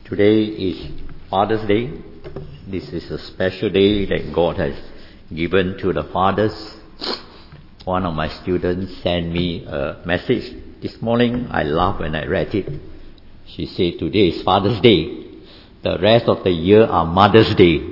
Today is Father's Day. This is a special day that God has given to the fathers. One of my students sent me a message this morning. I laughed when I read it. She said, today is Father's Day. The rest of the year are Mother's Day.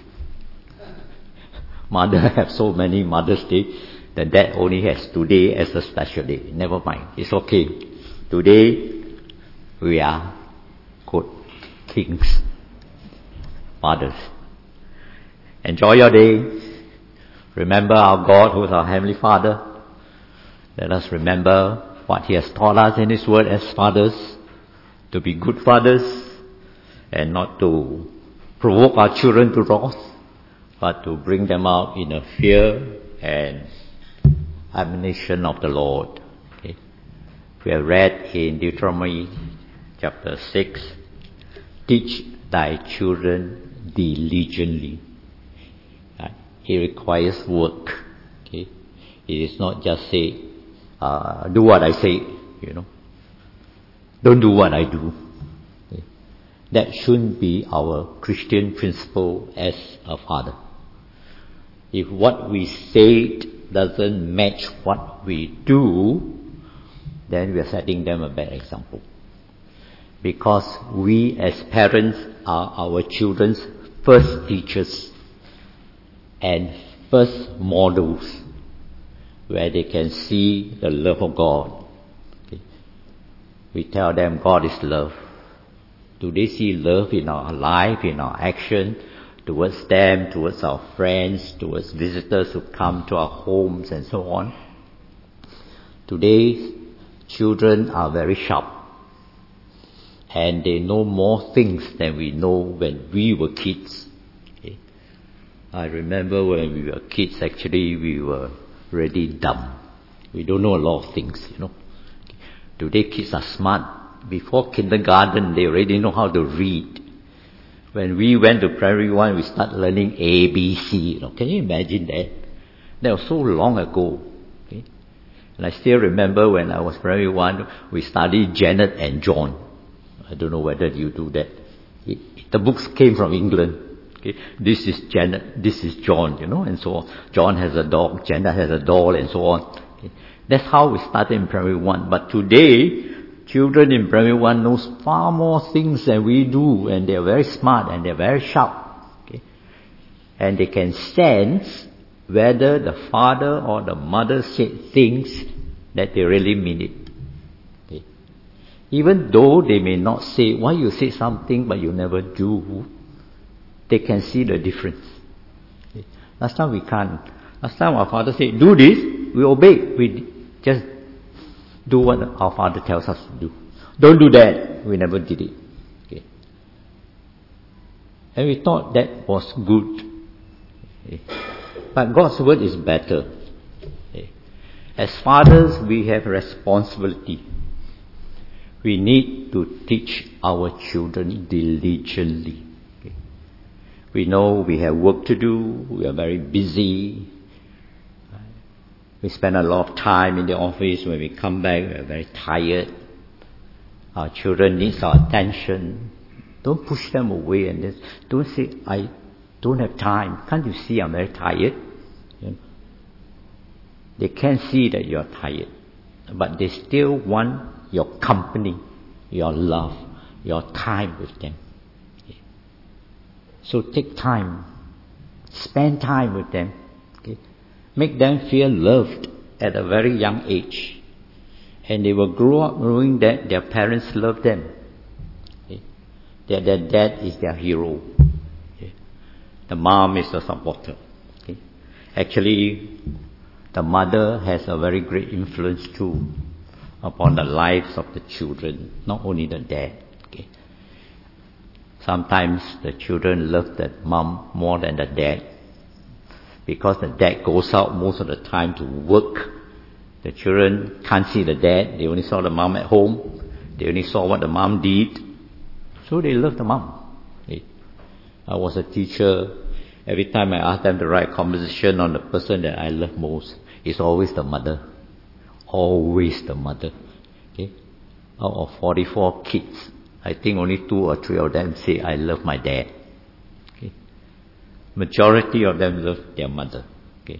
Mother have so many Mother's Day that Dad only has today as a special day. Never mind. It's okay. Today we are good kings, fathers. Enjoy your day. Remember our God who is our Heavenly Father. Let us remember what He has taught us in His Word as fathers, to be good fathers and not to provoke our children to wrath, but to bring them out in a fear and admonition of the Lord. Okay. We have read in Deuteronomy chapter 6, teach thy children diligently. It requires work. Okay. It is not just say, do what I say, Don't do what I do. Okay. That shouldn't be our Christian principle as a father. If what we say doesn't match what we do, then we are setting them a bad example. Because we as parents are our children's first teachers and first models where they can see the love of God. Okay. We tell them God is love. Do they see love in our life, in our action, towards them, towards our friends, towards visitors who come to our homes and so on? Today, children are very sharp. And they know more things than we know when we were kids. Okay. I remember when we were kids, actually, we were really dumb. We don't know a lot of things, Today, kids are smart. Before kindergarten, they already know how to read. When we went to primary 1, we started learning A, B, C. Can you imagine that? That was so long ago. Okay. And I still remember when I was primary 1, we studied Janet and John. I don't know whether you do that. The books came from England. Okay. This is Janet, this is John, and so on. John has a dog, Janet has a doll, and so on. Okay. That's how we started in primary 1. But today, children in primary 1 knows far more things than we do, and they're very smart and they're very sharp. Okay. And they can sense whether the father or the mother said things that they really mean it. Even though they may not say, why you say something but you never do, they can see the difference. Okay. Last time we can't. Last time our father said, do this, we obey. We just do what our father tells us to do. Don't do that. We never did it. Okay. And we thought that was good. Okay. But God's word is better. Okay. As fathers, we have responsibility. We need to teach our children diligently. Okay. We know we have work to do. We are very busy. We spend a lot of time in the office. When we come back, we are very tired. Our children need our attention. Don't push them away and don't say, I don't have time. Can't you see I'm very tired? They can see that you're tired. But they still want your company, your love, your time with them. Okay. So take time. Spend time with them. Okay. Make them feel loved at a very young age. And they will grow up knowing that their parents love them. Okay. That their dad is their hero. Okay. The mom is the supporter. Okay. Actually, the mother has a very great influence too upon the lives of the children, not only the dad. Okay. Sometimes the children love the mom more than the dad, because the dad goes out most of the time to work. The children can't see the dad. They only saw the mom at home. They only saw what the mom did. So they love the mom. Okay. I was a teacher. Every time I asked them to write a composition on the person that I love most, it's always the mother. Always the mother. Okay. Out of 44 kids, I think only 2 or 3 of them say, I love my dad. Okay. Majority of them love their mother. Okay.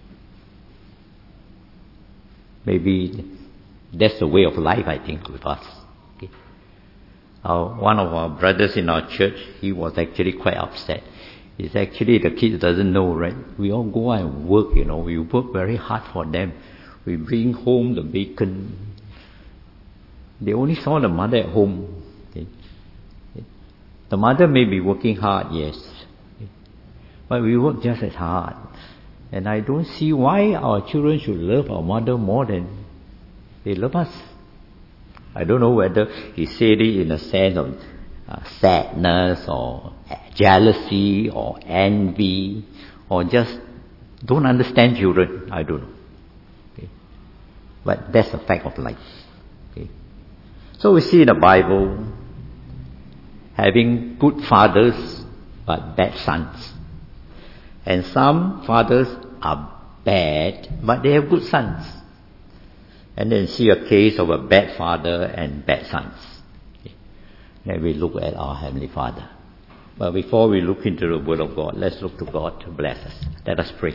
Maybe that's the way of life, I think, with us. Okay. One of our brothers in our church, he was actually quite upset. It's actually the kids doesn't know, right? We all go out and work, we work very hard for them. We bring home the bacon. They only saw the mother at home. Okay. The mother may be working hard, yes. Okay. But we work just as hard. And I don't see why our children should love our mother more than they love us. I don't know whether he said it in a sense of sadness or jealousy or envy or just don't understand children. I don't know. Okay. But that's a fact of life. Okay. So we see in the Bible having good fathers but bad sons. And some fathers are bad but they have good sons. And then see a case of a bad father and bad sons. Okay. Then we look at our Heavenly Father. But before we look into the Word of God, let's look to God to bless us. Let us pray.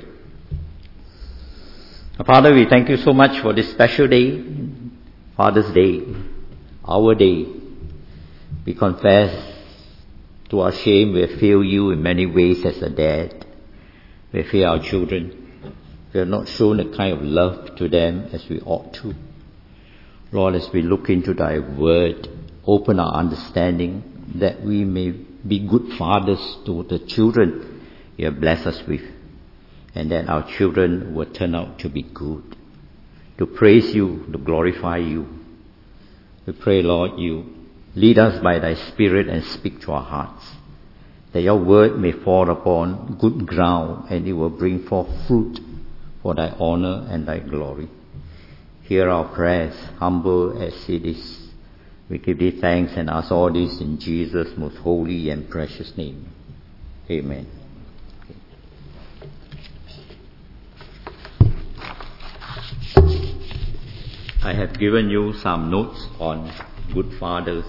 Father, we thank you so much for this special day, Father's Day, our day. We confess to our shame we have failed you in many ways as a dad. We have failed our children. We have not shown the kind of love to them as we ought to. Lord, as we look into thy word, open our understanding that we may be good fathers to the children you have blessed us with, and that our children will turn out to be good, to praise you, to glorify you. We pray, Lord, you lead us by thy Spirit and speak to our hearts, that your word may fall upon good ground and it will bring forth fruit for thy honor and thy glory. Hear our prayers, humble as it is. We give thee thanks and ask all this in Jesus' most holy and precious name. Amen. I have given you some notes on good fathers,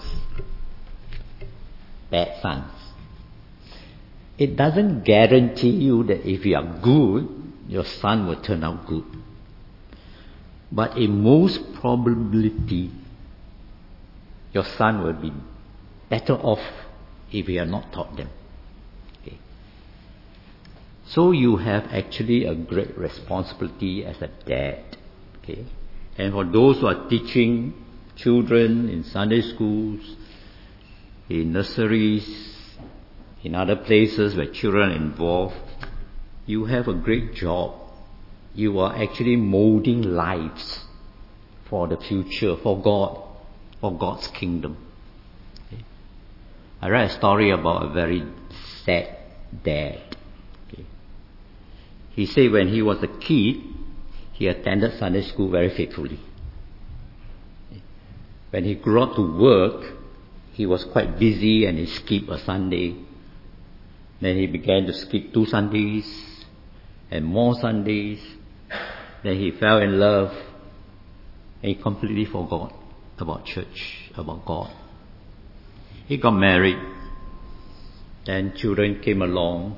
bad sons. It doesn't guarantee you that if you are good, your son will turn out good. But in most probability, your son will be better off if you have not taught them. Okay. So you have actually a great responsibility as a dad. Okay. And for those who are teaching children in Sunday schools, in nurseries, in other places where children are involved, you have a great job. You are actually molding lives for the future, for God, for God's kingdom. Okay. I read a story about a very sad dad. Okay. He said when he was a kid, he attended Sunday school very faithfully. Okay. When he grew up to work, he was quite busy and he skipped a Sunday. Then he began to skip 2 Sundays and more Sundays. Then he fell in love and he completely forgot about church, about God. He got married. Then children came along.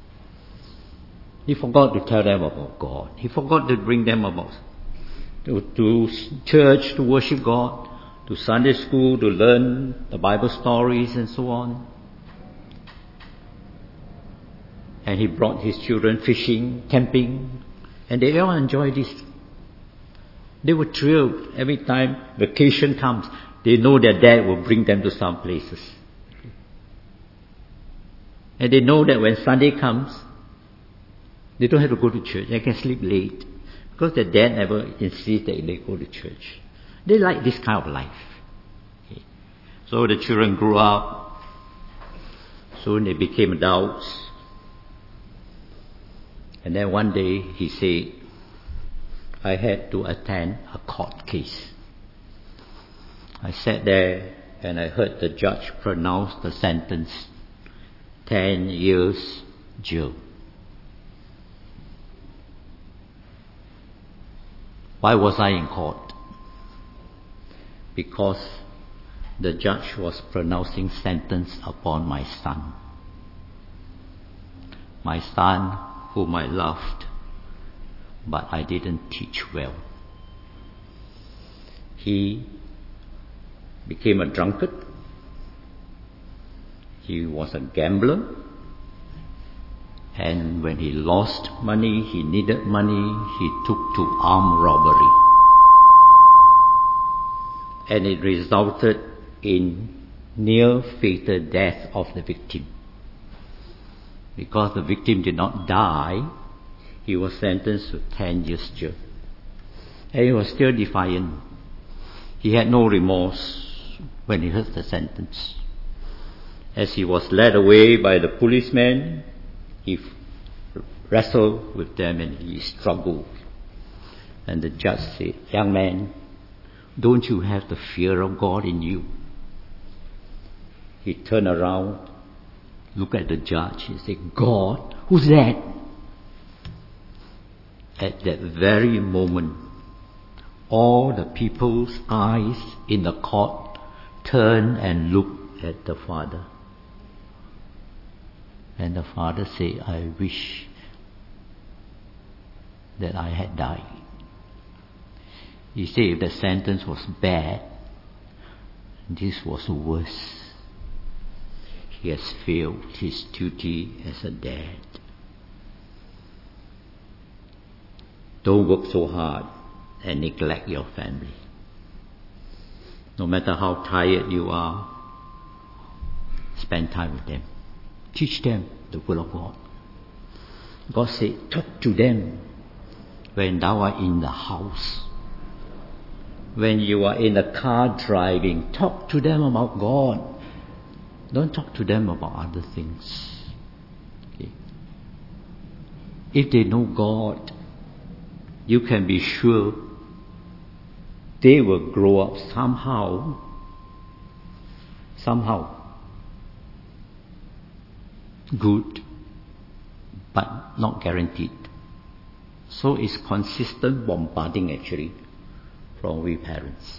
He forgot to tell them about God. He forgot to bring them about to church to worship God, to Sunday school to learn the Bible stories and so on. And he brought his children fishing, camping, and they all enjoyed this. They were thrilled every time vacation comes. They know their dad will bring them to some places. And they know that when Sunday comes, they don't have to go to church. They can sleep late because their dad never insists that they go to church. They like this kind of life. Okay. So the children grew up. Soon they became adults. And then one day he said, I had to attend a court case. I sat there and I heard the judge pronounce the sentence, 10 years jail. Why was I in court? Because the judge was pronouncing sentence upon my son. My son whom I loved, but I didn't teach well. He became a drunkard. He was a gambler. And when he lost money, he needed money, he took to armed robbery. And it resulted in near fatal death of the victim. Because the victim did not die, he was sentenced to 10 years jail. And he was still defiant. He had no remorse when he heard the sentence. As he was led away by the policeman, he wrestled with them and he struggled. And the judge said, "Young man, don't you have the fear of God in you?" He turned around, looked at the judge, and said, "God, who's that?" At that very moment, all the people's eyes in the court turned and looked at the father. And the father said, "I wish that I had died." He said if the sentence was bad, this was worse. He has failed his duty as a dad. Don't work so hard and neglect your family. No matter how tired you are, spend time with them. Teach them the will of God. God said, talk to them when thou art in the house. When you are in the car driving, talk to them about God. Don't talk to them about other things. Okay? If they know God, you can be sure they will grow up somehow, good, but not guaranteed. So it's consistent bombarding actually from we parents.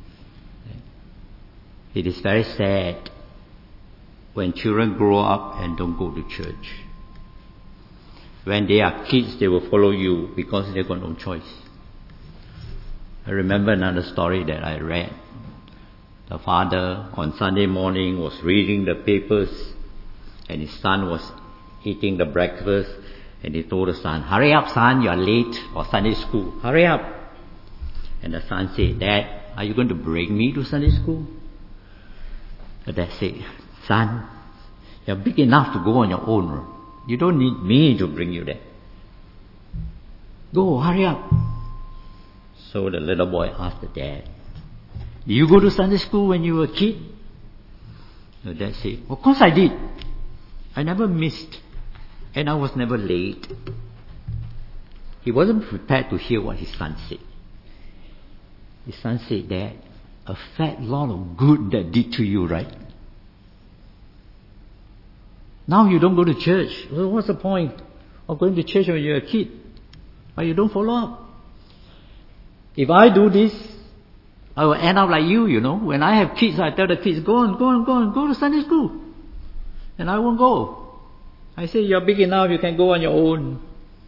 It is very sad when children grow up and don't go to church. When they are kids, they will follow you because they've got no choice. I remember another story that I read. The father on Sunday morning was reading the papers and his son was eating the breakfast, and he told the son, "Hurry up, son, you are late for Sunday school. Hurry up." And the son said, "Dad, are you going to bring me to Sunday school?" The dad said, "Son, you're big enough to go on your own. You don't need me to bring you there. Go, hurry up." So the little boy asked the dad, "Did you go to Sunday school when you were a kid?" The dad said, "Of course I did. I never missed, and I was never late." He wasn't prepared to hear what his son said. His son said, "Dad, a fat lot of good that did to you, right? Now you don't go to church. Well, what's the point of going to church when you're a kid? But you don't follow up. If I do this, I will end up like you, you know. When I have kids, I tell the kids, go to Sunday school. And I won't go. I say, you're big enough, you can go on your own."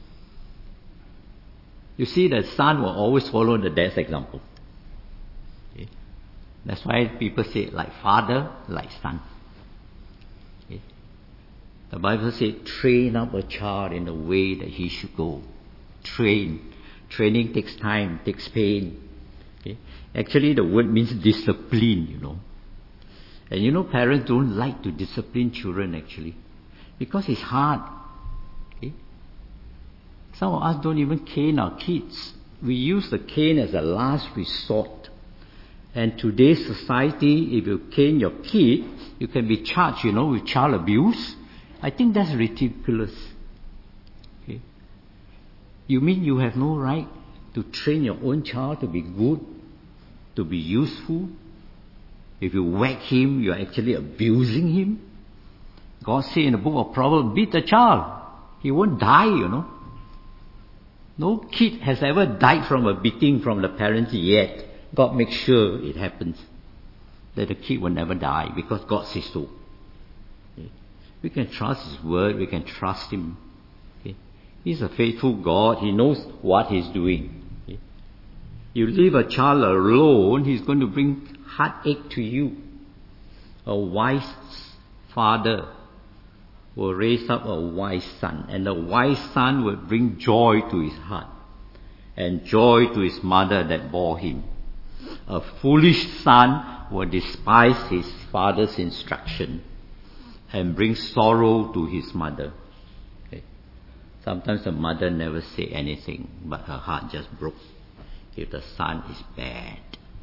You see, the son will always follow the dad's example. Okay? That's why people say, like father, like son. Okay? The Bible says, train up a child in the way that he should go. Training takes time, takes pain. Okay? Actually, the word means discipline, you know. And you know, parents don't like to discipline children actually, because it's hard. Okay? Some of us don't even cane our kids. We use the cane as a last resort. And today's society, if you cane your kid, you can be charged, you know, with child abuse. I think that's ridiculous. Okay? You mean you have no right to train your own child to be good, to be useful? If you whack him, you are actually abusing him. God said in the book of Proverbs, beat the child. He won't die, you know. No kid has ever died from a beating from the parents yet. God makes sure it happens. that the kid will never die because God says so. Okay? We can trust His word, we can trust Him. Okay? He's a faithful God, He knows what He's doing. Okay? You leave a child alone, he's going to bring heartache to you. A wise father will raise up a wise son, and the wise son will bring joy to his heart and joy to his mother that bore him. A foolish son will despise his father's instruction and bring sorrow to his mother. Okay. Sometimes the mother never say anything, but her heart just broke if the son is bad.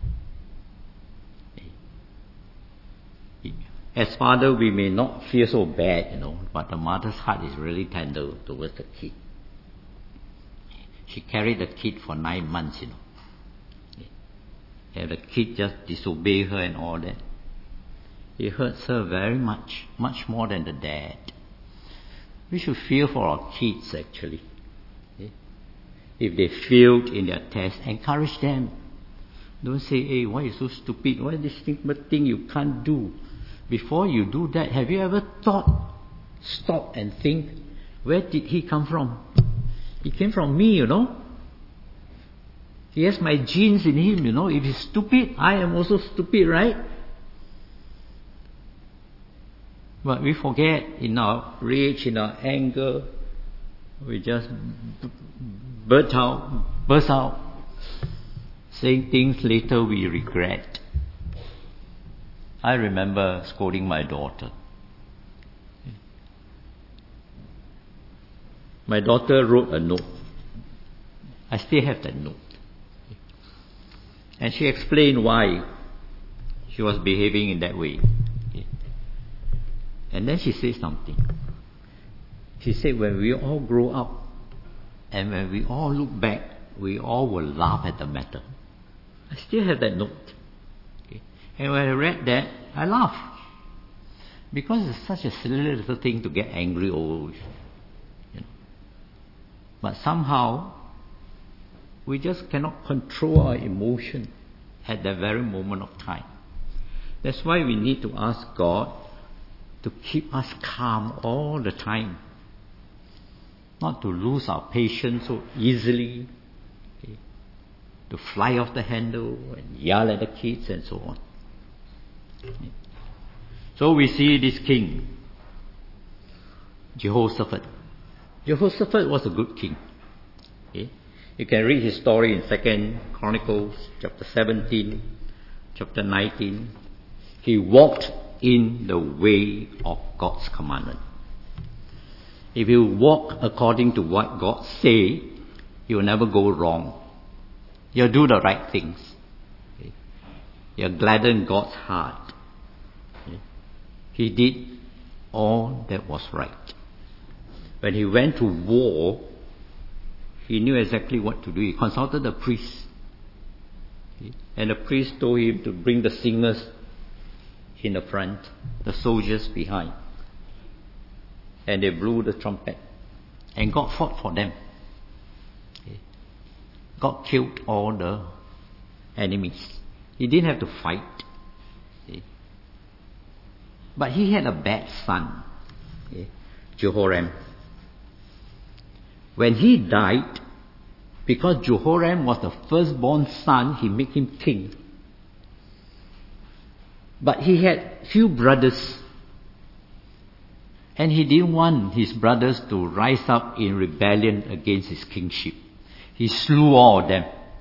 As father, we may not feel so bad, but the mother's heart is really tender towards the kid. She carried the kid for 9 months, And the kid just disobey her and all that. It hurts her very much, much more than the dad. We should feel for our kids, actually. If they failed in their test, encourage them. Don't say, hey, why are you so stupid? Why is this thing you can't do? Before you do that, have you ever stop and think, where did he come from? He came from me, He has my genes in him, If he's stupid, I am also stupid, right? But we forget, in our rage, in our anger, we just burst out, saying things later we regret. I remember scolding my daughter. My daughter wrote a note. I still have that note. And she explained why she was behaving in that way. And then she said something. She said, when we all grow up and when we all look back, we all will laugh at the matter. I still have that note. And when I read that, I laughed. Because it's such a silly little thing to get angry over. But somehow, we just cannot control our emotion at that very moment of time. That's why we need to ask God to keep us calm all the time. Not to lose our patience so easily. To fly off the handle and yell at the kids and so on. So we see this king, Jehoshaphat. Jehoshaphat was a good king. You can read his story in 2 Chronicles chapter 17, chapter 19. He walked in the way of God's commandment. If you walk according to what God say, you will never go wrong. You'll do the right things. You'll gladden God's heart. He did all that was right. When he went to war, he knew exactly what to do. He consulted the priest. And the priest told him to bring the singers in the front, the soldiers behind. And they blew the trumpet. And God fought for them. God killed all the enemies. He didn't have to fight. But he had a bad son, Jehoram. When he died, because Jehoram was the firstborn son, he made him king. But he had few brothers. And he didn't want his brothers to rise up in rebellion against his kingship. He slew all of them.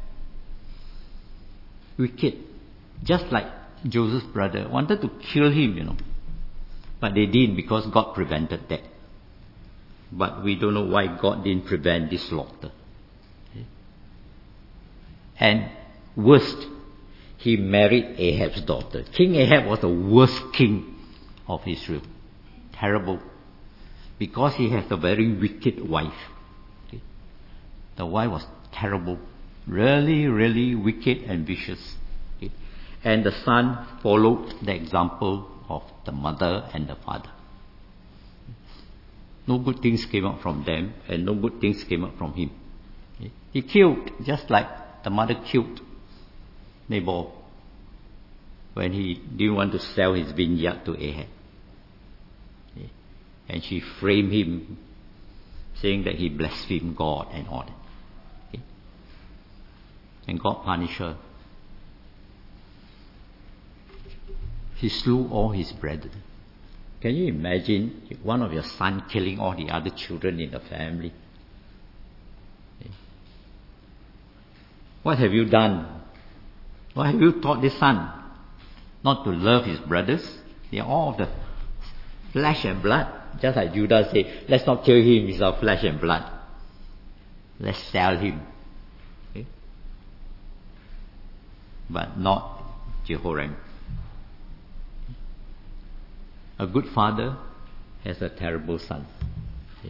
Wicked. Just like Joseph's brother wanted to kill him, But they didn't because God prevented that. But we don't know why God didn't prevent this slaughter. And worst, he married Ahab's daughter. King Ahab was the worst king of Israel. Terrible. Because he has a very wicked wife. The wife was terrible. Really, really wicked and vicious. And the son followed the example of the mother and the father. No good things came out from them, and no good things came out from him. He killed, just like the mother killed Nabal. when he didn't want to sell his vineyard to Ahab. And she framed him, saying that he blasphemed God and all that. And God punished her. He slew all his brethren. Can you imagine one of your sons killing all the other children in the family? What have you done? What have you taught this son? Not to love his brothers? They are all of the flesh and blood. Just like Judah said, let's not kill him, he's our flesh and blood. Let's sell him. Okay? But not Jehoram. A good father has a terrible son. Okay?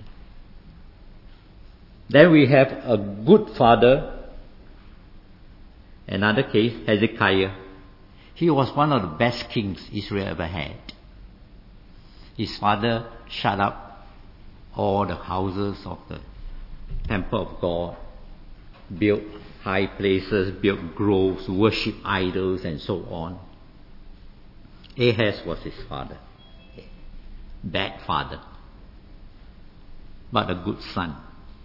Then we have a good father. Another case, Hezekiah. He was one of the best kings Israel ever had. His father shut up all the houses of the temple of God, built high places, built groves, worshipped idols, and so on. Ahaz was his father. Bad father, but a good son.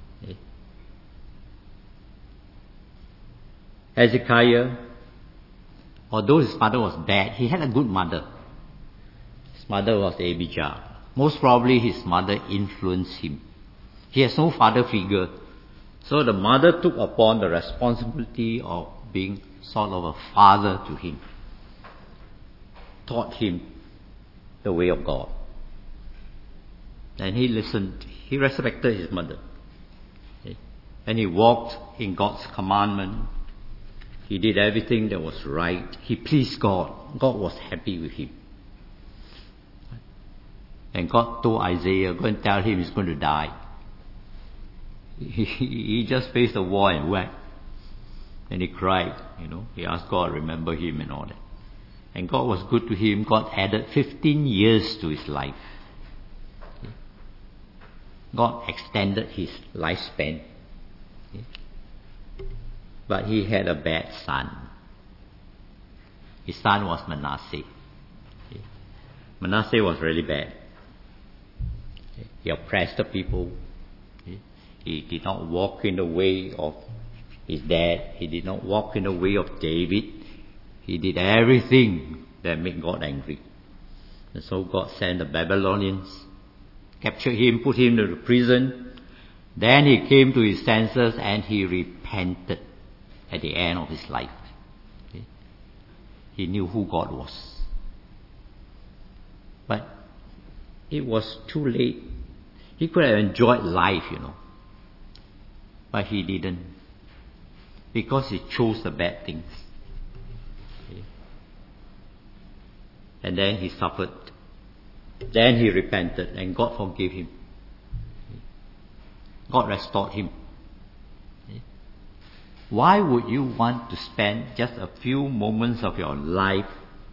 Hezekiah, although his father was bad, he had a good mother. His mother was Abijah. Most probably his mother influenced him. He has no father figure. So the mother took upon the responsibility of being sort of a father to him. Taught him the way of God. And he listened. He respected his mother. And he walked in God's commandment. He did everything that was right. He pleased God. God was happy with him. And God told Isaiah, go and tell him he's going to die. He just faced the wall and wept. And he cried, He asked God, remember him and all that. And God was good to him. God added 15 years to his life. God extended his lifespan. But he had a bad son. His son was Manasseh. Manasseh was really bad. He oppressed the people. He did not walk in the way of his dad. He did not walk in the way of David. He did everything that made God angry. And so God sent the Babylonians, captured him, put him into prison. Then he came to his senses and he repented at the end of his life. He knew who God was. But it was too late. He could have enjoyed life, But he didn't. Because he chose the bad things. And then he suffered. Then he repented and God forgave him. God restored him. Why would you want to spend just a few moments of your life?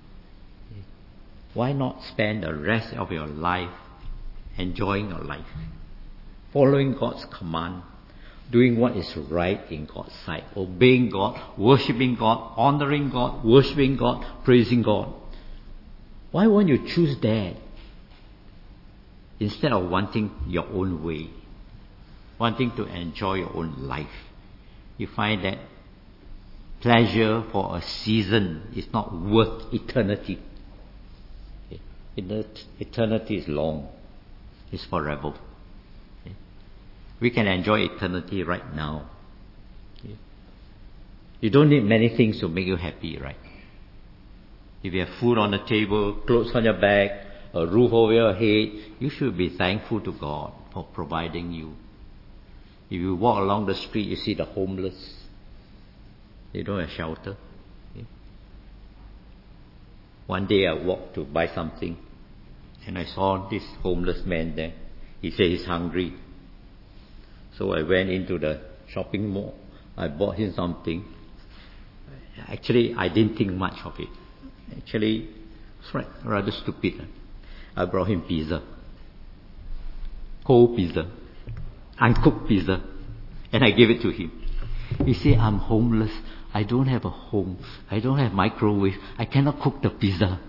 Why not spend the rest of your life enjoying your life? Following God's command, doing what is right in God's sight, obeying God, worshipping God, honoring God, worshipping God, praising God. Why won't you choose that instead of wanting your own way, wanting to enjoy your own life? You find that pleasure for a season is not worth eternity. Eternity is long. It's forever. We can enjoy eternity right now. You don't need many things to make you happy, right? If you have food on the table, clothes on your back, a roof over your head, you should be thankful to God for providing you. If you walk along the street, you see the homeless. They don't have shelter. One day I walked to buy something and I saw this homeless man there. He said he's hungry. So I went into the shopping mall. I bought him something. Actually, I didn't think much of it. Actually, it's rather stupid. I brought him pizza. Cold pizza. Uncooked pizza. And I gave it to him. He said, I'm homeless. I don't have a home. I don't have microwave. I cannot cook the pizza.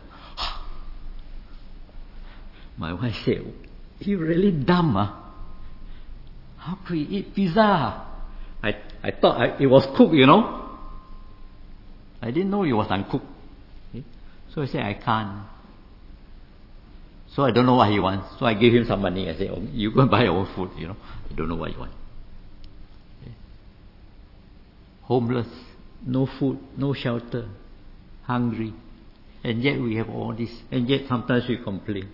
My wife said, you really dumb, huh? How could you eat pizza? I thought it was cooked, I didn't know it was uncooked. So I said, I can't. So I don't know what he wants. So I gave him some money. I said, oh, you go and buy your own food, I don't know what you want. Homeless, no food, no shelter, hungry. And yet we have all this. And yet sometimes we complain.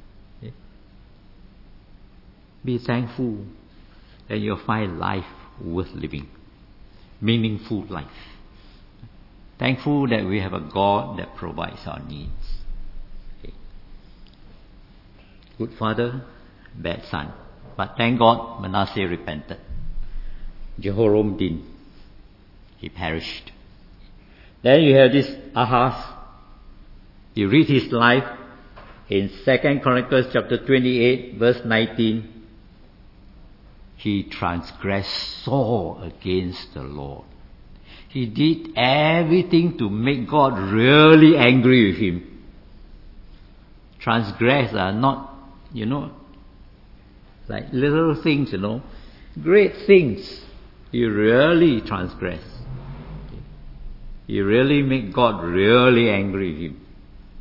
Be thankful, and you'll find life worth living. Meaningful life. Thankful that we have a God that provides our needs. Good father, bad son. But thank God Manasseh repented. Jehoram didn't. He perished. Then you have this Ahaz. You read his life in 2 Chronicles chapter 28 verse 19. He transgressed sore against the Lord. He did everything to make God really angry with him. Transgress are not, like little things, great things. He really transgress. He really make God really angry with him.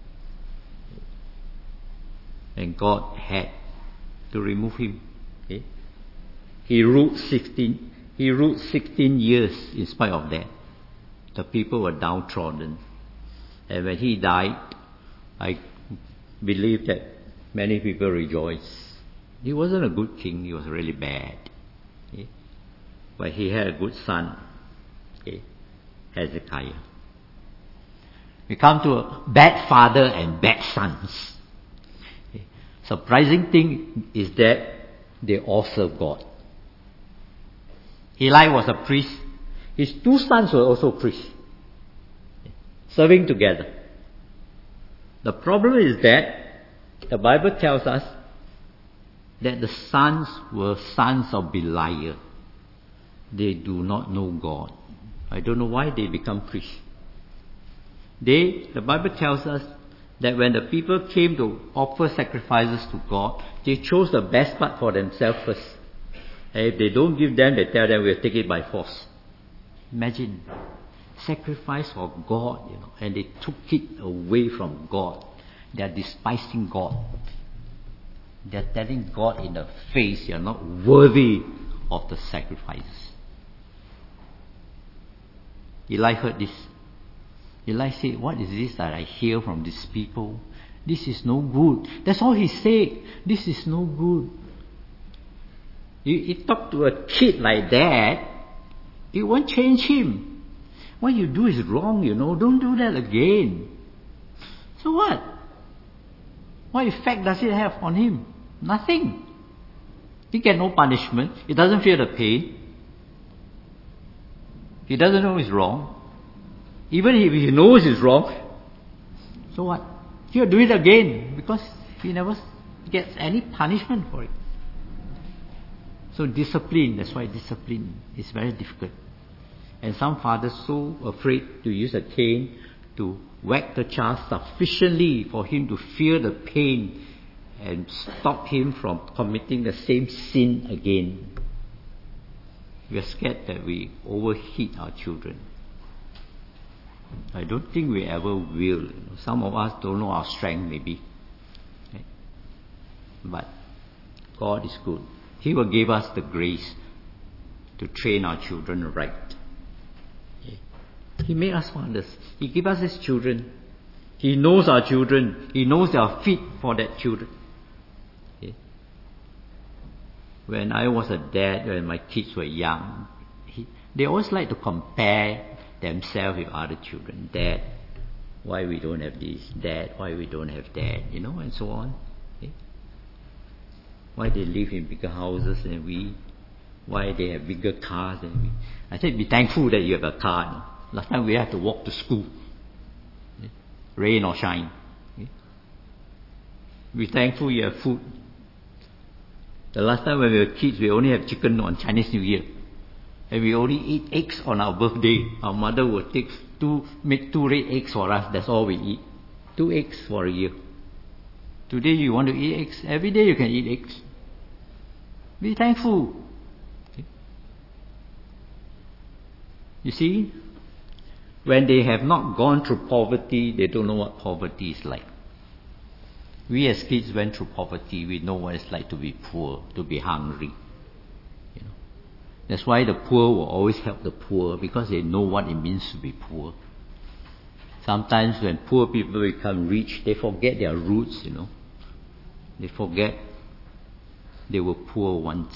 And God had to remove him. He ruled 16 years in spite of that. The people were downtrodden. And when he died, I believe that many people rejoiced. He wasn't a good king, he was really bad. But he had a good son, Hezekiah. We come to a bad father and bad sons. Surprising thing is that they all serve God. Eli was a priest. His two sons were also priests, serving together. The problem is that the Bible tells us that the sons were sons of Belial. They do not know God. I don't know why they become priests. The Bible tells us that when the people came to offer sacrifices to God, they chose the best part for themselves first. And if they don't give them, they tell them, we'll take it by force. Imagine, sacrifice for God, and they took it away from God. They are despising God. They are telling God in the face, you are not worthy of the sacrifices. Eli heard this. Eli said, what is this that I hear from these people? This is no good. That's all he said. This is no good. You talk to a kid like that, it won't change him. What you do is wrong, Don't do that again. So what? What effect does it have on him? Nothing. He get no punishment. He doesn't feel the pain. He doesn't know it's wrong. Even if he knows it's wrong, so what? He'll do it again because he never gets any punishment for it. So discipline, that's why discipline is very difficult. And some fathers so afraid to use a cane to whack the child sufficiently for him to feel the pain and stop him from committing the same sin again. We are scared that we overheat our children. I don't think we ever will. Some of us don't know our strength maybe. But God is good. He will give us the grace to train our children right. He made us fathers. He gave us His children. He knows our children. He knows they are fit for that children. When I was a dad, when my kids were young, they always like to compare themselves with other children. Dad, why we don't have this? Dad, why we don't have that? And so on. Why they live in bigger houses than we? Why they have bigger cars than we? I said, be thankful that you have a car. Last time we had to walk to school, rain or shine. Be thankful you have food. The last time when we were kids, we only have chicken on Chinese New Year. And we only eat eggs on our birthday. Our mother would make 2 red eggs for us. That's all we eat. 2 eggs for a year. Today you want to eat eggs. Every day you can eat eggs. Be thankful. Okay. You see, when they have not gone through poverty, they don't know what poverty is like. We as kids went through poverty. We know what it's like to be poor, to be hungry. You know. That's why the poor will always help the poor, because they know what it means to be poor. Sometimes when poor people become rich, they forget their roots, you know. They forget they were poor once.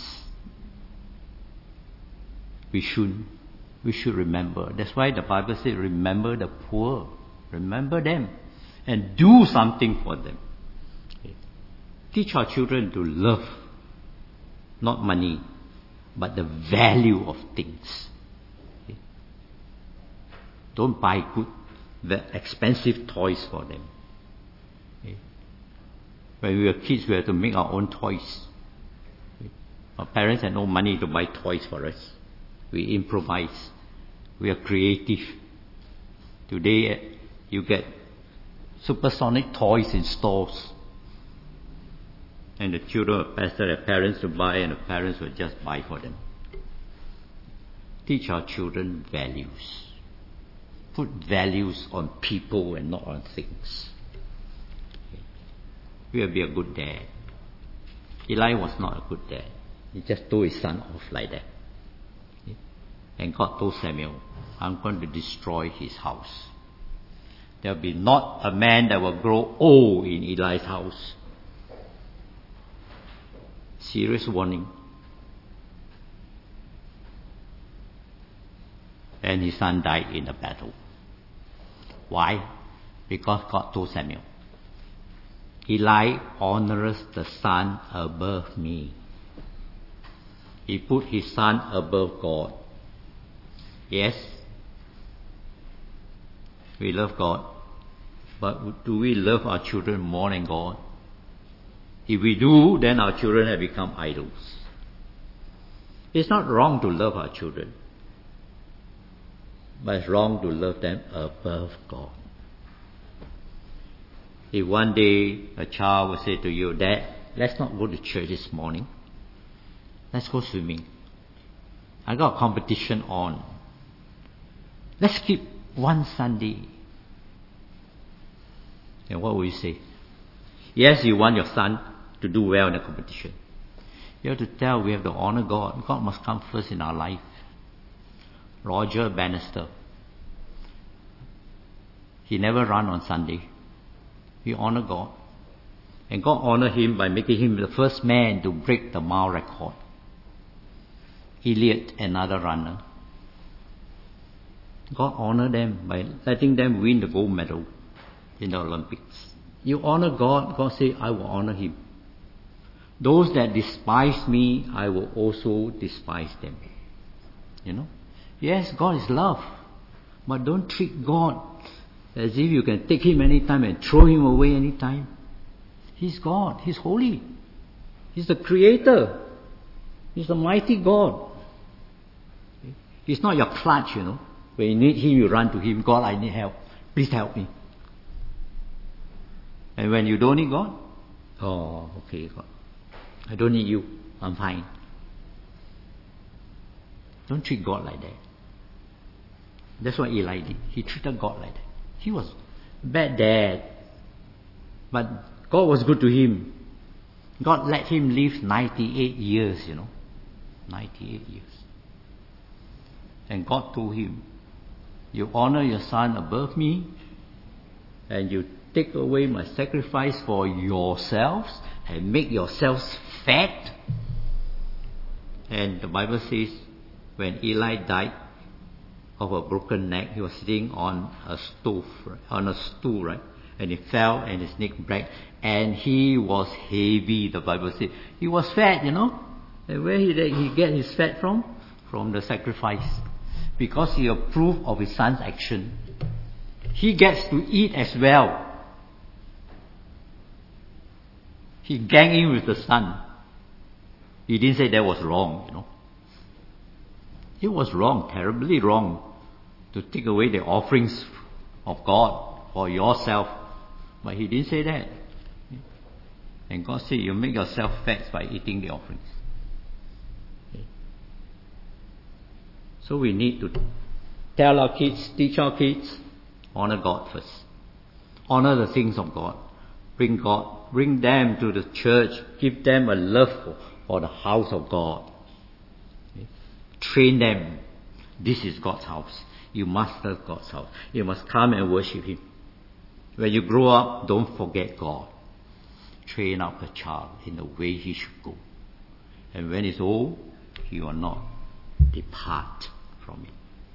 We should remember. That's why the Bible says, remember the poor. Remember them. And do something for them. Okay. Teach our children to love, not money, but the value of things. Okay. Don't buy expensive toys for them. Okay. When we were kids, we had to make our own toys. Okay. Our parents had no money to buy toys for us. We improvise. We are creative. Today, you get supersonic toys in stores. And the children will pester their parents to buy, and the parents will just buy for them. Teach our children values. Put values on people and not on things. Okay. We will be a good dad. Eli was not a good dad. He just told his son off like that. Okay. And God told Samuel, I'm going to destroy his house. There will be not a man that will grow old in Eli's house. Serious warning. And his son died in the battle. Why? Because God told Samuel, Eli honors the son above me. He put his son above God. Yes, we love God, but do we love our children more than God? If we do, then our children have become idols. It's not wrong to love our children, but it's wrong to love them above God. If one day a child will say to you, Dad, let's not go to church this morning. Let's go swimming. I got a competition on. Let's skip one Sunday. And what will you say? Yes, you want your son to do well in the competition. You have to tell, we have to honor God. God must come first in our life. Roger Bannister, he never ran on Sunday. He honored God. And God honored him by making him the first man to break the mile record. Elliot, another runner. God honored them by letting them win the gold medal in the Olympics. You honor God, God says, I will honor him. Those that despise me, I will also despise them. You know? Yes, God is love. But don't treat God as if you can take him anytime and throw him away anytime. He's God. He's holy. He's the creator. He's the mighty God. He's not your clutch, you know. When you need him, you run to him. God, I need help. Please help me. And when you don't need God, oh, okay, God. I don't need you. I'm fine. Don't treat God like that. That's what Eli did. He treated God like that. He was a bad dad. But God was good to him. God let him live 98 years, you know. 98 years. And God told him, you honor your son above me, and you take away my sacrifice for yourselves, and make yourselves fat. And the Bible says, when Eli died of a broken neck, he was sitting on a stove, on a stool, right? And he fell and his neck broke, and he was heavy, the Bible says. He was fat, you know. And where did he get his fat from? From the sacrifice. Because he approved of his son's action. He gets to eat as well. He ganged in with the son. He didn't say that was wrong, you know. It was wrong, terribly wrong, to take away the offerings of God for yourself. But he didn't say that. And God said, you make yourself fat by eating the offerings. So we need to tell our kids, teach our kids, honor God first. Honor the things of God. Bring them to the church. Give them a love for the house of God. Train them. This is God's house. You must serve God's house. You must come and worship Him. When you grow up, don't forget God. Train up a child in the way he should go. And when he's old, he will not depart from it.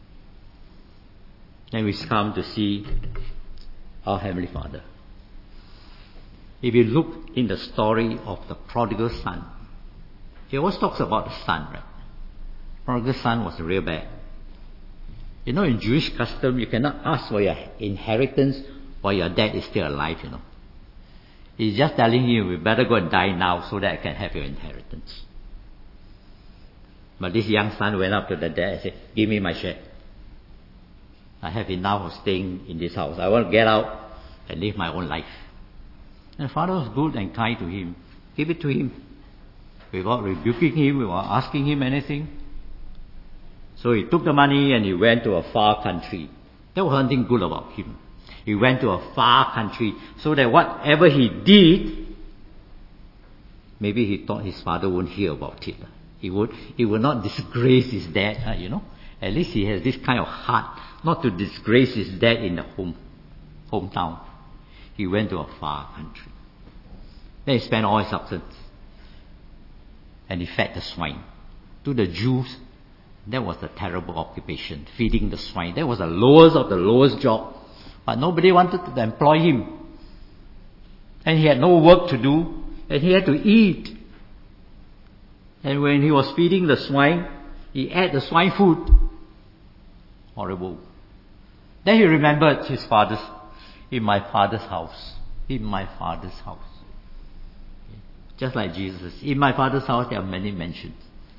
Then we come to see our Heavenly Father. If you look in the story of the prodigal son, he always talks about the son, right? Prodigal son was real bad. You know, in Jewish custom, you cannot ask for your inheritance while your dad is still alive, you know. He's just telling you, we better go and die now so that I can have your inheritance. But this young son went up to the dad and said, give me my share. I have enough of staying in this house. I want to get out and live my own life. And the father was good and kind to him. Give it to him. Without rebuking him, without asking him anything. So he took the money and he went to a far country. There was something good about him. He went to a far country so that whatever he did, maybe he thought his father wouldn't hear about it. He would not disgrace his dad, you know. At least he has this kind of heart not to disgrace his dad in the hometown. He went to a far country. Then he spent all his substance. And he fed the swine. To the Jews, that was a terrible occupation, feeding the swine. That was the lowest of the lowest job. But nobody wanted to employ him. And he had no work to do. And he had to eat. And when he was feeding the swine, he ate the swine food. Horrible. Then he remembered his father's, in my father's house. In my father's house. Just like Jesus. In my father's house there are many mansions.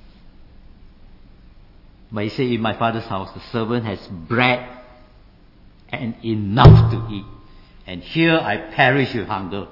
But he said, in my father's house the servant has bread and enough to eat. And here I perish with hunger.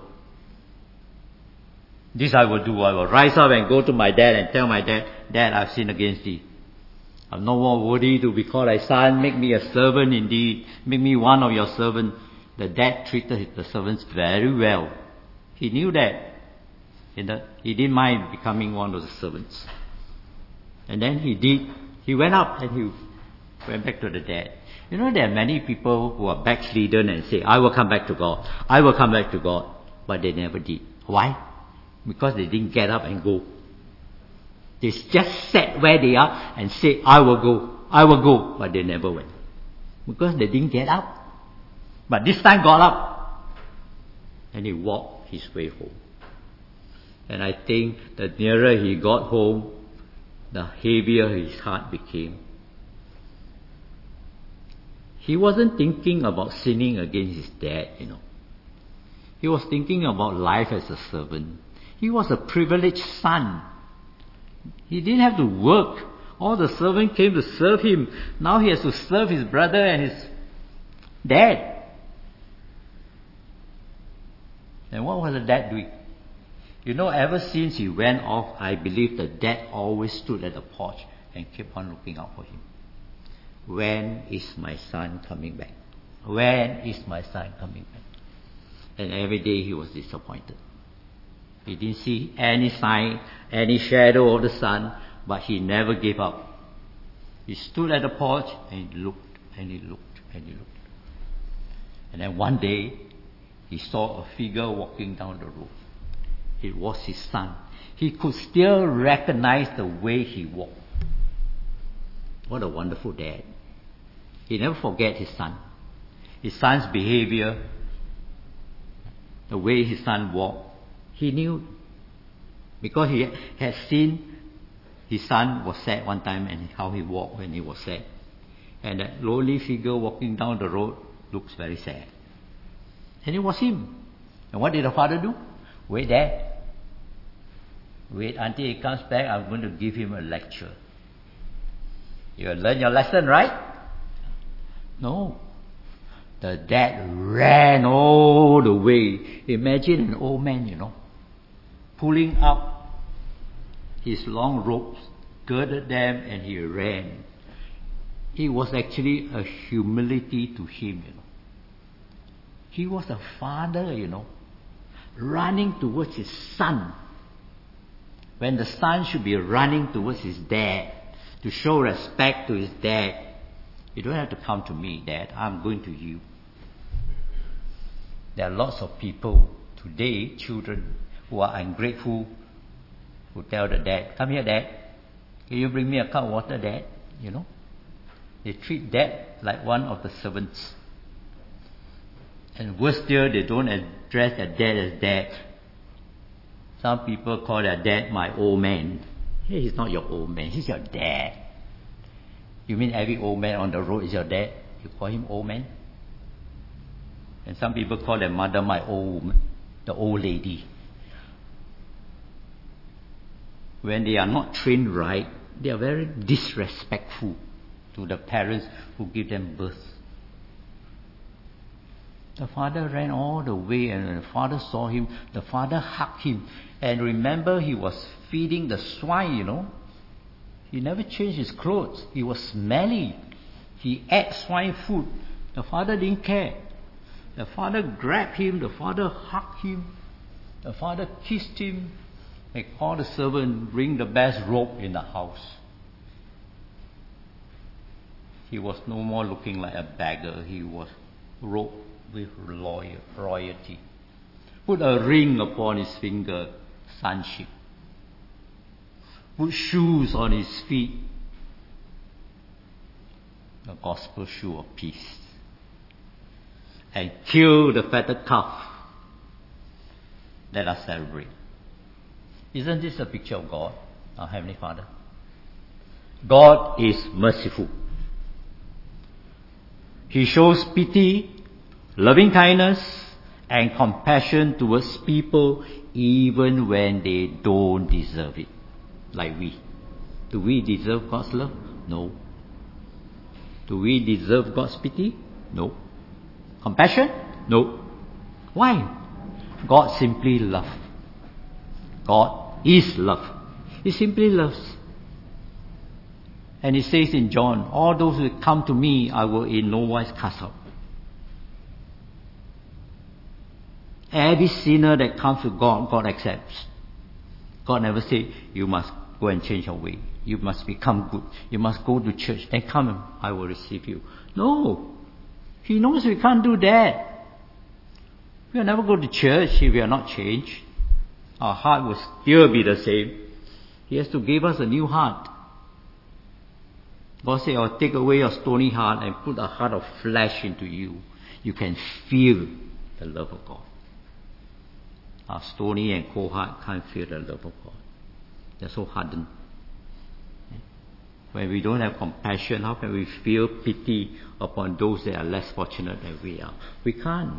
This I will do. I will rise up and go to my dad and tell my dad, Dad, I've sinned against thee. I'm no more worthy to be called thy son. Make me a servant indeed. Make me one of your servants. The dad treated the servants very well. He knew that. He didn't mind becoming one of the servants. And then he did. He went up and he went back to the dad. You know, there are many people who are backslidden and say, I will come back to God. I will come back to God. But they never did. Why? Because they didn't get up and go. They just sat where they are and said, I will go. But they never went. Because they didn't get up. But this time got up. And he walked his way home. And I think the nearer he got home, the heavier his heart became. He wasn't thinking about sinning against his dad, you know. He was thinking about life as a servant. He was a privileged son. He didn't have to work. All the servants came to serve him. Now he has to serve his brother and his dad. And what was the dad doing? You know, ever since he went off, I believe the dad always stood at the porch and kept on looking out for him. When is my son coming back? When is my son coming back? And every day he was disappointed. He didn't see any sign, any shadow of the sun, but he never gave up. He stood at the porch and he looked and he looked and he looked. And then one day, he saw a figure walking down the road. It was his son. He could still recognize the way he walked. What a wonderful dad. He never forget his son. His son's behavior, the way his son walked, he knew. Because he had seen his son was sad one time and how he walked when he was sad. And that lowly figure walking down the road looks very sad. And it was him. And what did the father do? Wait there. Wait until he comes back, I'm going to give him a lecture. You learn your lesson, right? No. The dad ran all the way. Imagine an old man, pulling up his long ropes, girded them, and he ran. It was actually a humility to him, He was a father, running towards his son, when the son should be running towards his dad to show respect to his dad. You don't have to come to me, Dad. I'm going to you. There are lots of people today, children, who are ungrateful, who tell the dad, come here, Dad. Can you bring me a cup of water, Dad? They treat Dad like one of the servants. And worse still, they don't address their dad as Dad. Some people call their dad my old man. Hey, he's not your old man, he's your dad. You mean every old man on the road is your dad? You call him old man? And some people call their mother my old woman, the old lady. When they are not trained right, they are very disrespectful to the parents who give them birth. The father ran all the way, and when the father saw him, the father hugged him. And remember, he was feeding the swine, He never changed his clothes. He was smelly. He ate swine food. The father didn't care. The father grabbed him. The father hugged him. The father kissed him. They called the servant, bring the best robe in the house. He was no more looking like a beggar. He was robed with royalty. Put a ring upon his finger, sonship. Put shoes on his feet, the gospel shoe of peace. And kill the fatted calf. Let us celebrate. Isn't this a picture of God, our Heavenly Father? God is merciful. He shows pity, loving kindness, and compassion towards people even when they don't deserve it. Like we. Do we deserve God's love? No. Do we deserve God's pity? No. Compassion? No. Why? God simply loves. God is love. He simply loves. And He says in John, all those who come to me, I will in no wise cast out. Every sinner that comes to God, God accepts. God never said, you must go and change your way. You must become good. You must go to church. Then come, I will receive you. No. He knows we can't do that. We will never go to church if we are not changed. Our heart will still be the same. He has to give us a new heart. God said, I'll take away your stony heart and put a heart of flesh into you. You can feel the love of God. Our stony and cold heart can't feel the love of God. They're so hardened. When we don't have compassion, how can we feel pity upon those that are less fortunate than we are? We can't.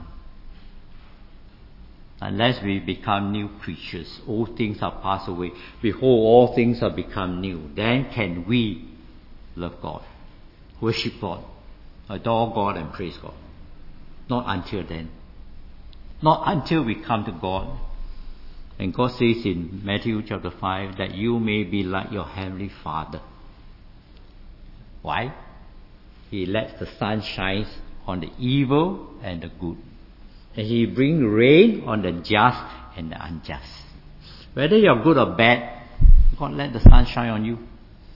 Unless we become new creatures, old things are passed away. Behold, all things have become new. Then can we love God, worship God, adore God and praise God. Not until then. Not until we come to God. And God says in Matthew chapter 5 that you may be like your Heavenly Father. Why? He lets the sun shine on the evil and the good. And He brings rain on the just and the unjust. Whether you're good or bad, God let the sun shine on you.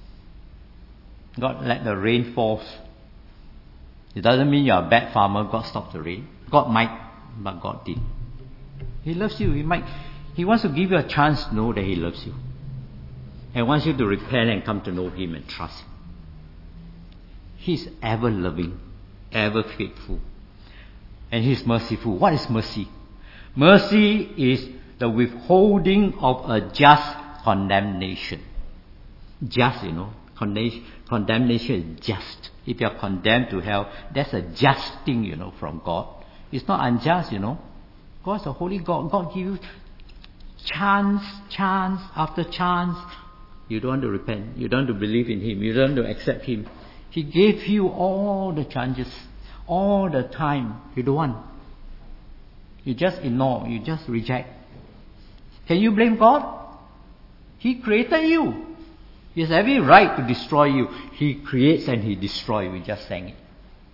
God let the rain fall. It doesn't mean you're a bad farmer, God stopped the rain. God might, but God did. He loves you. He wants to give you a chance to know that He loves you. And wants you to repent and come to know Him and trust Him. He's ever loving, ever faithful. And He's merciful. What is mercy? Mercy is the withholding of a just condemnation. Just, condemnation is just. If you are condemned to hell, that's a just thing, from God. It's not unjust, God's a holy God. God gives you chance after chance. You don't want to repent. You don't want to believe in Him. You don't want to accept Him. He gave you all the chances, all the time. You don't want. You just ignore. You just reject. Can you blame God? He created you. He has every right to destroy you. He creates and He destroys. We just sang it.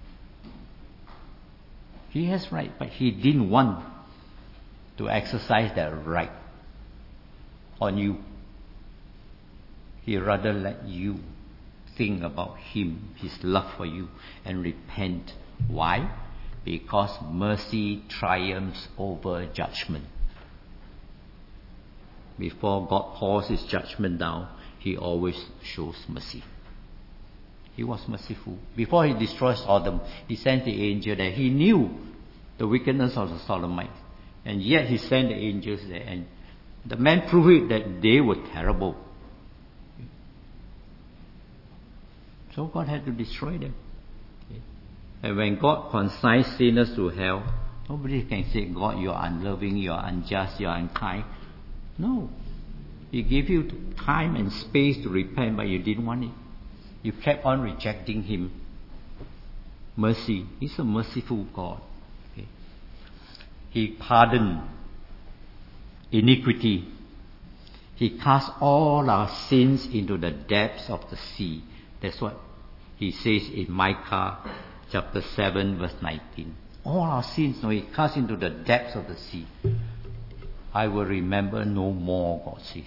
He has right, but He didn't want to exercise that right on you. He rather let you think about Him, His love for you, and repent. Why? Because mercy triumphs over judgment. Before God pours His judgment down, He always shows mercy. He was merciful. Before He destroyed Sodom, He sent the angel there. He knew the wickedness of the Sodomites, and yet He sent the angels there, and the men proved that they were terrible. So God had to destroy them. And when God consigns sinners to hell, nobody can say, God, you are unloving, you are unjust, you are unkind. No. He gave you time and space to repent, but you didn't want it. You kept on rejecting Him. Mercy. He's a merciful God. Okay. He pardoned iniquity. He cast all our sins into the depths of the sea. That's what He says in Micah chapter 7 verse 19. All our sins, He cast into the depths of the sea. I will remember no more, God says.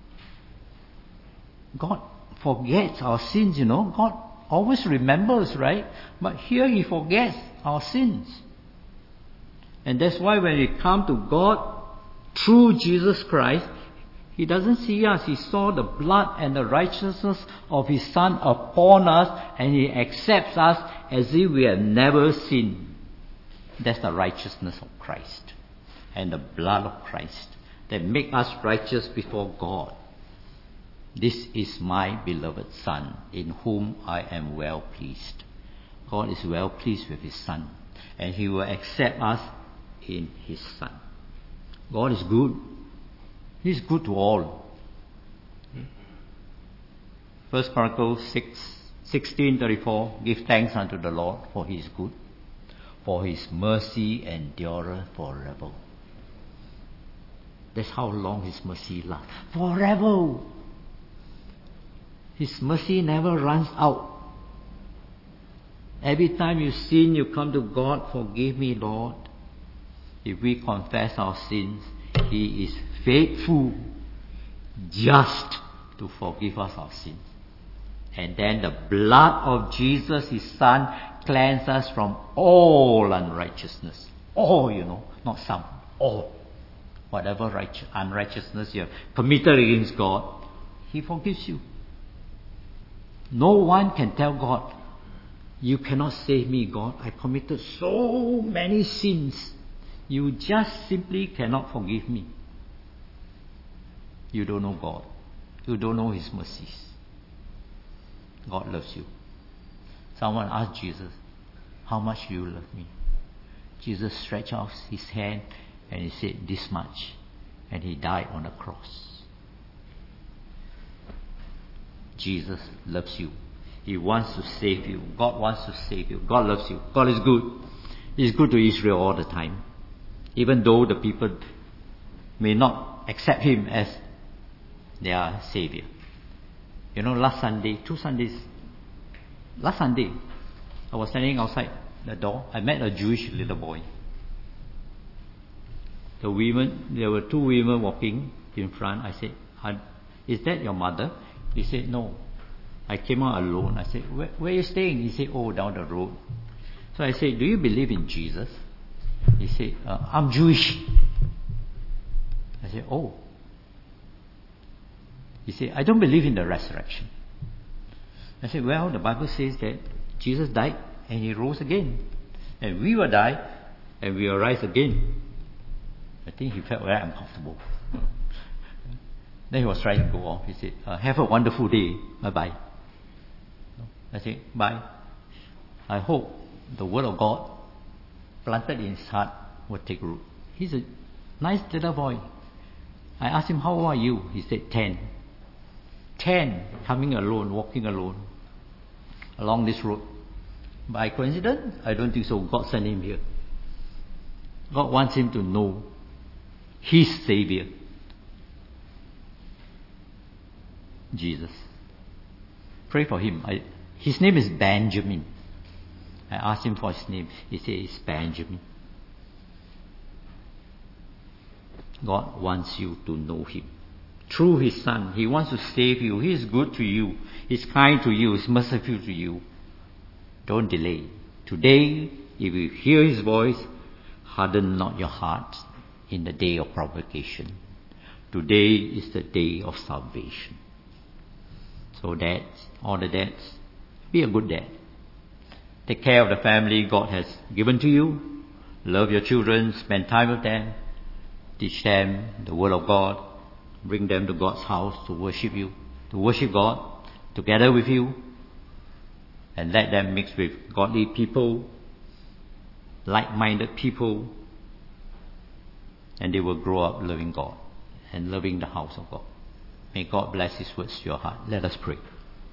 God forgets our sins, God always remembers, right? But here He forgets our sins. And that's why when we come to God through Jesus Christ, He doesn't see us. He saw the blood and the righteousness of His Son upon us, and He accepts us as if we have never sinned. That's the righteousness of Christ and the blood of Christ that make us righteous before God. This is my beloved Son, in whom I am well pleased. God is well pleased with His Son, and He will accept us in His Son. God is good. He's good to all. 1 Chronicles 16:34. Give thanks unto the Lord, for He is good, for His mercy endureth forever. That's how long His mercy lasts. Forever. His mercy never runs out. Every time you sin, you come to God, forgive me, Lord. If we confess our sins, He is faithful, just to forgive us our sins. And then the blood of Jesus, His Son, cleanses us from all unrighteousness. All, not some, all. Whatever unrighteousness you have committed against God, He forgives you. No one can tell God, you cannot save me, God. I committed so many sins. You just simply cannot forgive me. You don't know God. You don't know His mercies. God loves you. Someone asked Jesus, how much do you love me? Jesus stretched out His hand and He said, this much. And He died on the cross. Jesus loves you. He wants to save you. God wants to save you. God loves you. God is good. He's good to Israel all the time. Even though the people may not accept Him as their Savior. Last Sunday, I was standing outside the door. I met a Jewish little boy. There were two women walking in front. I said, is that your mother? He said, no. I came out alone. I said, where are you staying? He said, oh, down the road. So I said, do you believe in Jesus? He said, I'm Jewish. I said, oh. He said, I don't believe in the resurrection. I said, well, the Bible says that Jesus died and He rose again. And we will die and we will rise again. I think he felt very uncomfortable. Then he was trying to go off. He said, have a wonderful day. Bye-bye. I said, bye. I hope the word of God planted in his heart will take root. He's a nice little boy. I asked him, how old are you? He said, 10. 10 coming alone, walking alone along this road. By coincidence? I don't think so. God sent him here. God wants him to know his Savior, Jesus. Pray for him. His name is Benjamin. I asked him for his name. He said it's Benjamin. God wants you to know him. Through his Son, he wants to save you. He is good to you. He's kind to you. He's merciful to you. Don't delay. Today, if you hear his voice, harden not your heart in the day of provocation. Today is the day of salvation. So dads, all the dads, be a good dad. Take care of the family God has given to you. Love your children, spend time with them. Teach them the Word of God. Bring them to God's house to worship you, to worship God together with you. And let them mix with godly people, like-minded people. And they will grow up loving God and loving the house of God. May God bless His words to your heart. Let us pray.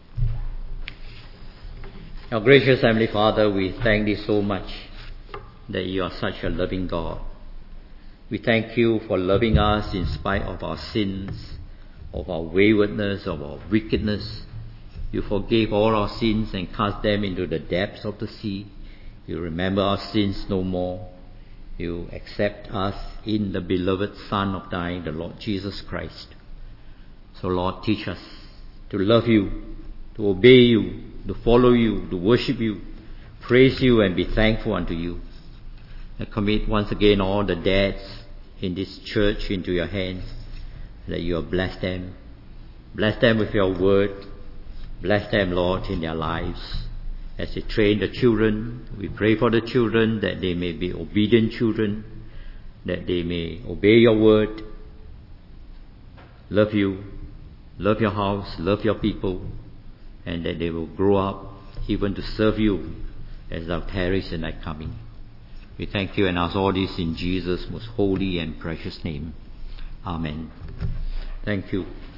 Our gracious Heavenly Father, we thank Thee so much that You are such a loving God. We thank You for loving us in spite of our sins, of our waywardness, of our wickedness. You forgave all our sins and cast them into the depths of the sea. You remember our sins no more. You accept us in the beloved Son of Thine, the Lord Jesus Christ. So Lord, teach us to love You, to obey You, to follow You, to worship You, praise You and be thankful unto You. I commit once again all the dads in this church into Your hands, that You will bless them. Bless them with Your word. Bless them, Lord, in their lives. As they train the children, we pray for the children that they may be obedient children, that they may obey Your word, love You, love Your house, love Your people, and that they will grow up even to serve You as Thou tarries in Thy coming. We thank You and ask all this in Jesus' most holy and precious name. Amen. Thank you.